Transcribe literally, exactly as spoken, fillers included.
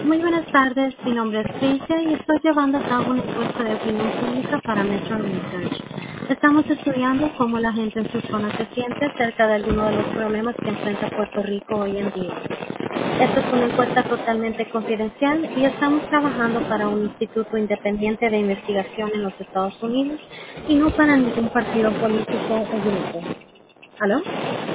Muy buenas tardes, mi nombre es Tricia y estoy llevando a cabo una encuesta de opinión pública para Metro Research. Estamos estudiando cómo la gente en su zona se siente acerca de algunos de los problemas que enfrenta Puerto Rico hoy en día. Esta es una encuesta totalmente confidencial y estamos trabajando para un instituto independiente de investigación en los Estados Unidos y no para ningún partido político o grupo. ¿Aló?